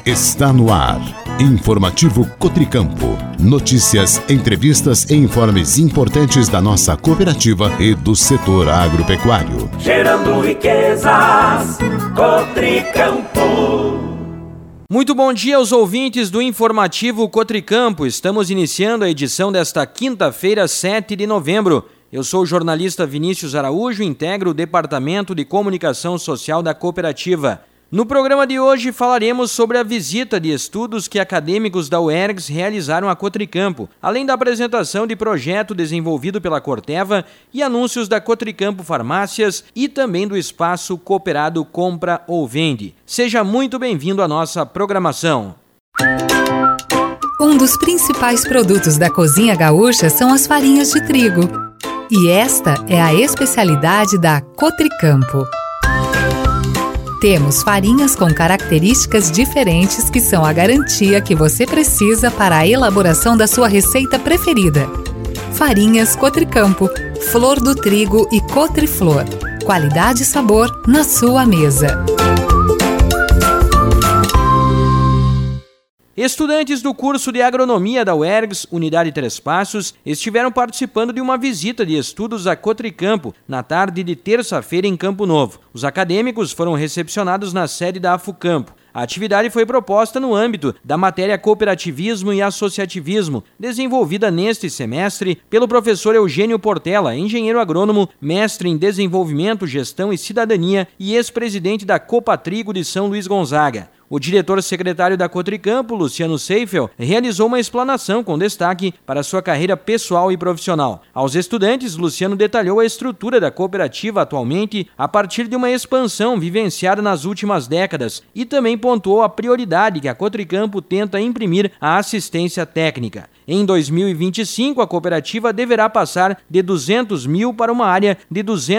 Está no ar. Informativo Cotricampo. Notícias, entrevistas e informes importantes da nossa cooperativa e do setor agropecuário. Gerando riquezas, Cotricampo. Muito bom dia aos ouvintes do Informativo Cotricampo. Estamos iniciando a edição desta quinta-feira, 7 de novembro. Eu sou o jornalista Vinícius Araújo e integro o Departamento de Comunicação Social da cooperativa. No programa de hoje falaremos sobre a visita de estudos que acadêmicos da UERGS realizaram a Cotricampo, além da apresentação de projeto desenvolvido pela Corteva e anúncios da Cotricampo Farmácias e também do espaço cooperado Compra ou Vende. Seja muito bem-vindo à nossa programação. Um dos principais produtos da cozinha gaúcha são as farinhas de trigo. E esta é a especialidade da Cotricampo. Temos farinhas com características diferentes que são a garantia que você precisa para a elaboração da sua receita preferida. Farinhas Cotricampo, Flor do Trigo e Cotriflor. Qualidade e sabor na sua mesa. Estudantes do curso de Agronomia da UERGS, Unidade Três Passos, estiveram participando de uma visita de estudos a Cotricampo na tarde de terça-feira em Campo Novo. Os acadêmicos foram recepcionados na sede da Afucampo. A atividade foi proposta no âmbito da matéria Cooperativismo e Associativismo, desenvolvida neste semestre pelo professor Eugênio Portela, engenheiro agrônomo, mestre em Desenvolvimento, Gestão e Cidadania e ex-presidente da Copatrigo de São Luís Gonzaga. O diretor-secretário da Cotricampo, Luciano Seifel, realizou uma explanação com destaque para sua carreira pessoal e profissional. Aos estudantes, Luciano detalhou a estrutura da cooperativa atualmente a partir de uma expansão vivenciada nas últimas décadas e também pontuou a prioridade que a Cotricampo tenta imprimir à assistência técnica. Em 2025, a cooperativa deverá passar de 200 mil para uma área de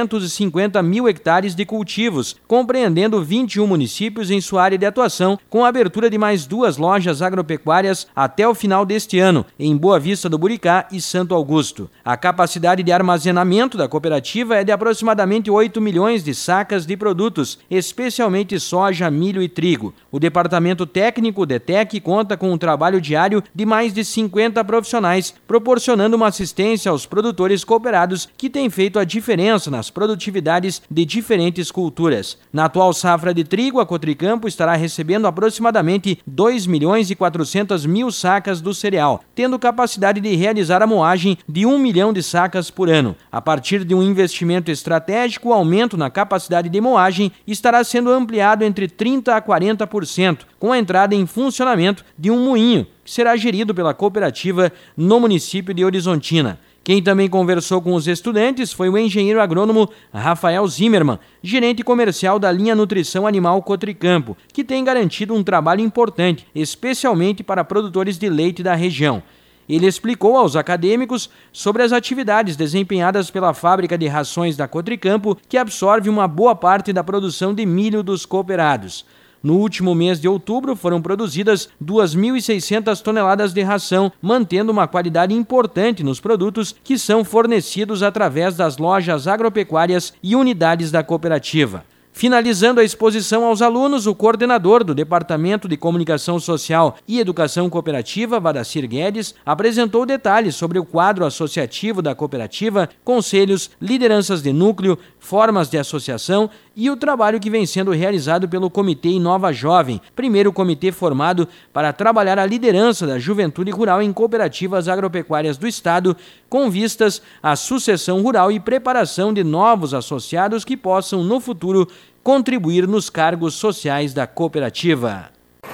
250 mil hectares de cultivos, compreendendo 21 municípios em sua área de atuação, com a abertura de mais 2 lojas agropecuárias até o final deste ano, em Boa Vista do Buricá e Santo Augusto. A capacidade de armazenamento da cooperativa é de aproximadamente 8 milhões de sacas de produtos, especialmente soja, milho e trigo. O departamento técnico, DETEC, conta com um trabalho diário de mais de 50 profissionais, proporcionando uma assistência aos produtores cooperados que têm feito a diferença nas produtividades de diferentes culturas. Na atual safra de trigo, a Cotricampo estará recebendo aproximadamente 2 milhões e 400 mil sacas do cereal, tendo capacidade de realizar a moagem de 1 milhão de sacas por ano. A partir de um investimento estratégico, o aumento na capacidade de moagem estará sendo ampliado entre 30% a 40%, com a entrada em funcionamento de um moinho, que será gerido pela cooperativa no município de Horizontina. Quem também conversou com os estudantes foi o engenheiro agrônomo Rafael Zimmermann, gerente comercial da linha Nutrição Animal Cotricampo, que tem garantido um trabalho importante, especialmente para produtores de leite da região. Ele explicou aos acadêmicos sobre as atividades desempenhadas pela fábrica de rações da Cotricampo, que absorve uma boa parte da produção de milho dos cooperados. No último mês de outubro, foram produzidas 2.600 toneladas de ração, mantendo uma qualidade importante nos produtos que são fornecidos através das lojas agropecuárias e unidades da cooperativa. Finalizando a exposição aos alunos, o coordenador do Departamento de Comunicação Social e Educação Cooperativa, Vadacir Guedes, apresentou detalhes sobre o quadro associativo da cooperativa, conselhos, lideranças de núcleo, formas de associação e o trabalho que vem sendo realizado pelo Comitê Inova Jovem, primeiro comitê formado para trabalhar a liderança da juventude rural em cooperativas agropecuárias do Estado, com vistas à sucessão rural e preparação de novos associados que possam, no futuro, contribuir nos cargos sociais da cooperativa.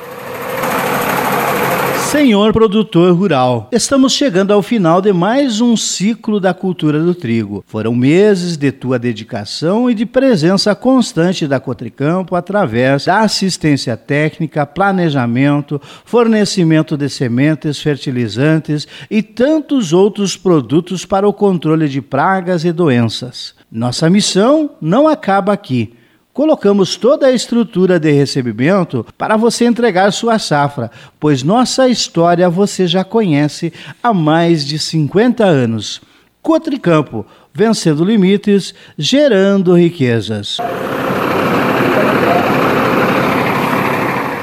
Senhor produtor rural, estamos chegando ao final de mais um ciclo da cultura do trigo. Foram meses de tua dedicação e de presença constante da Cotricampo através da assistência técnica, planejamento, fornecimento de sementes, fertilizantes e tantos outros produtos para o controle de pragas e doenças. Nossa missão não acaba aqui. Colocamos toda a estrutura de recebimento para você entregar sua safra, pois nossa história você já conhece há mais de 50 anos. Cotricampo, vencendo limites, gerando riquezas.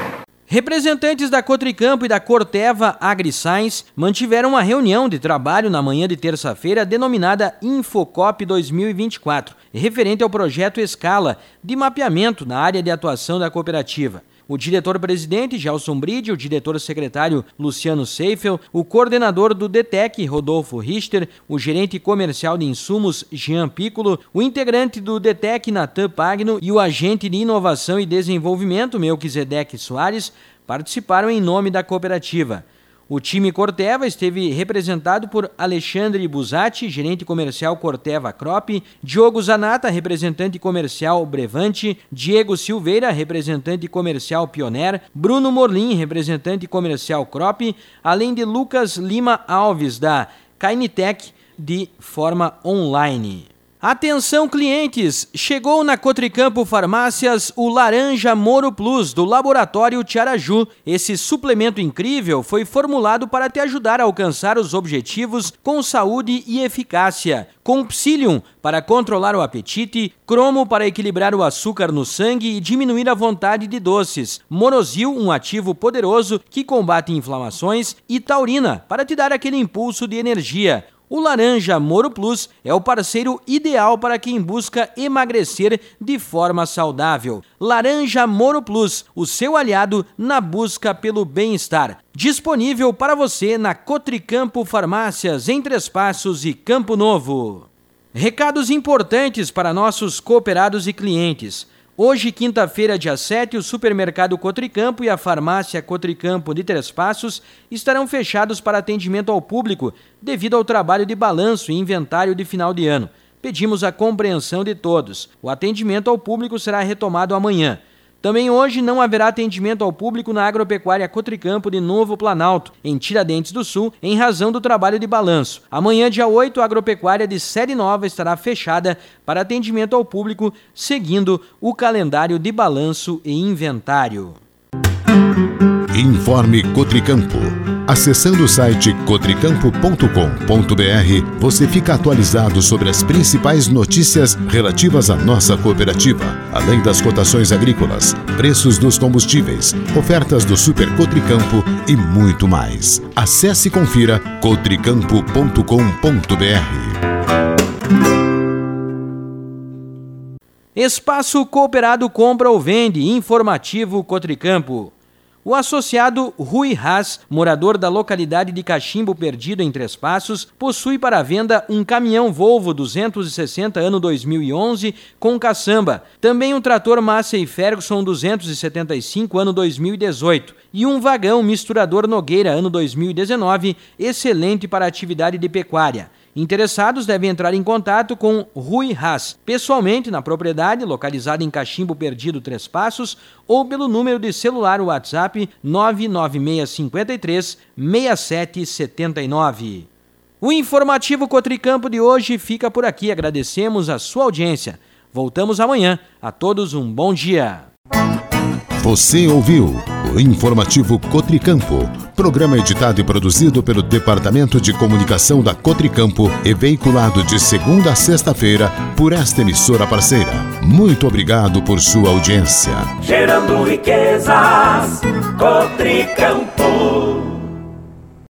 Representantes da Cotricampo e da Corteva AgriScience mantiveram uma reunião de trabalho na manhã de terça-feira denominada Infocop 2024, referente ao projeto Escala de mapeamento na área de atuação da cooperativa. O diretor-presidente, Gelson Bride, o diretor-secretário, Luciano Seifel, o coordenador do DTEC, Rodolfo Richter, o gerente comercial de insumos, Jean Piccolo, o integrante do DTEC, Natan Pagno, e o agente de inovação e desenvolvimento, Melquisedeque Soares, participaram em nome da cooperativa. O time Corteva esteve representado por Alexandre Busatti, gerente comercial Corteva Crop, Diogo Zanata, representante comercial Brevante, Diego Silveira, representante comercial Pioneer, Bruno Morlin, representante comercial Crop, além de Lucas Lima Alves, da Kainitec, de forma online. Atenção clientes, chegou na Cotricampo Farmácias o Laranja Moro Plus do Laboratório Tiaraju. Esse suplemento incrível foi formulado para te ajudar a alcançar os objetivos com saúde e eficácia. Com Psyllium para controlar o apetite, Cromo para equilibrar o açúcar no sangue e diminuir a vontade de doces, Monosil, um ativo poderoso que combate inflamações, e Taurina para te dar aquele impulso de energia. O Laranja Moro Plus é o parceiro ideal para quem busca emagrecer de forma saudável. Laranja Moro Plus, o seu aliado na busca pelo bem-estar. Disponível para você na Cotricampo Farmácias, em Três Passos e Campo Novo. Recados importantes para nossos cooperados e clientes. Hoje, quinta-feira, dia 7, o supermercado Cotricampo e a farmácia Cotricampo de Três Passos estarão fechados para atendimento ao público devido ao trabalho de balanço e inventário de final de ano. Pedimos a compreensão de todos. O atendimento ao público será retomado amanhã. Também hoje não haverá atendimento ao público na Agropecuária Cotricampo de Novo Planalto, em Tiradentes do Sul, em razão do trabalho de balanço. Amanhã, dia 8, a Agropecuária de Sede Nova estará fechada para atendimento ao público, seguindo o calendário de balanço e inventário. Informe Cotricampo. Acessando o site cotricampo.com.br, você fica atualizado sobre as principais notícias relativas à nossa cooperativa, além das cotações agrícolas, preços dos combustíveis, ofertas do Super Cotricampo e muito mais. Acesse e confira cotricampo.com.br. Espaço Cooperado compra ou vende. Informativo Cotricampo. O associado Rui Haas, morador da localidade de Cachimbo Perdido, em Três Passos, possui para venda um caminhão Volvo 260 ano 2011 com caçamba, também um trator Massey Ferguson 275 ano 2018 e um vagão misturador Nogueira ano 2019, excelente para atividade de pecuária. Interessados devem entrar em contato com Rui Haas, pessoalmente na propriedade, localizada em Cachimbo Perdido, Três Passos, ou pelo número de celular WhatsApp 99653 6779. O informativo Cotricampo de hoje fica por aqui. Agradecemos a sua audiência. Voltamos amanhã. A todos um bom dia. Você ouviu o Informativo Cotricampo, programa editado e produzido pelo Departamento de Comunicação da Cotricampo e veiculado de segunda a sexta-feira por esta emissora parceira. Muito obrigado por sua audiência. Gerando riquezas, Cotricampo.